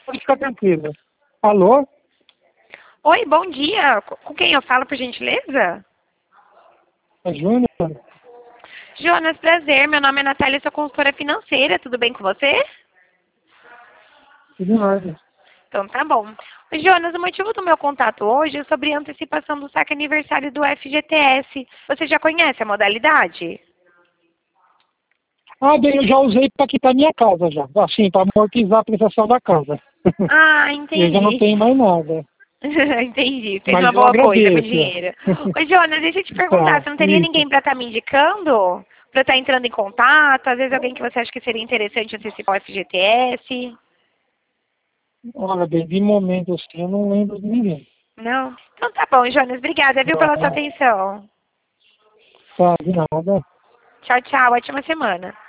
Pode ficar tranquila. Alô? Oi, bom dia. Com quem eu falo, por gentileza? É Júnior? Jonas, prazer. Meu nome é Natália, sou consultora financeira. Tudo bem com você? Tudo em ordem. Então tá bom. Jonas, o motivo do meu contato hoje é sobre a antecipação do saque aniversário do FGTS. Você já conhece a modalidade? Ah, bem, eu já usei para quitar minha casa já. Assim, para amortizar a prestação da casa. Ah, E eu já não entendi. tenho mais nada. Entendi. Fez Mas uma eu boa coisa com o agradeço. dinheiro. Ô, Jonas, deixa eu te perguntar, Tá, você não teria isso. ninguém para estar me indicando? Para estar entrando em contato? Às vezes alguém que você acha que seria interessante antecipar o FGTS? Olha, bem, de momento assim, eu não lembro de ninguém. Não? Então tá bom, Jonas. Obrigada, viu, pela sua Não, atenção. tá, de nada. Tchau, tchau. Ótima semana.